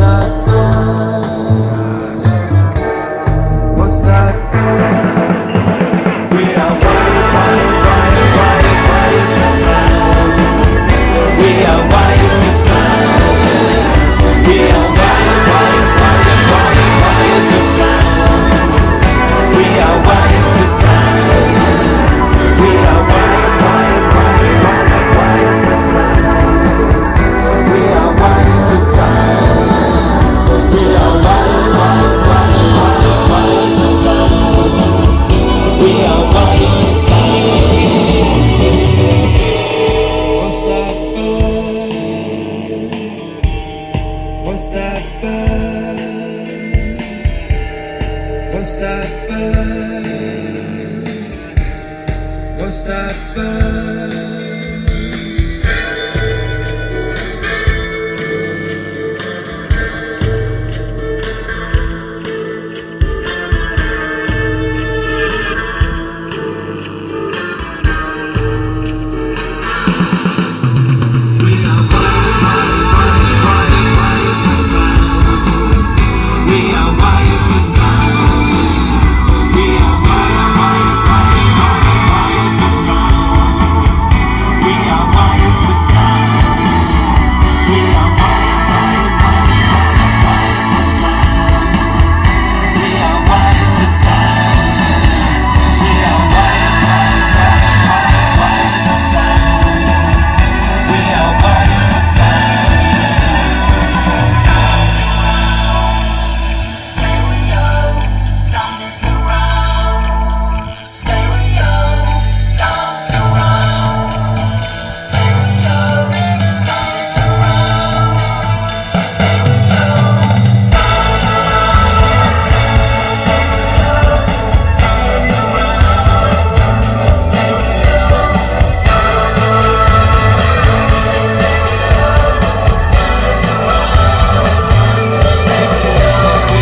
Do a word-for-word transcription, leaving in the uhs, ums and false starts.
that buzz? What's that buzz? We are wired, wired, wired, wired, wired for sound. We are wired for sound. We are wired, wired, wired, wired, wired for sound. We are wired for sound. We are wired, wired, wired, wired, wired for sound. We are wired for sound. We are wired, wired, wired, wired, wired for sound. We are wired for sound. What's that buzz? What's that buzz? What's that buzz? What's that buzz?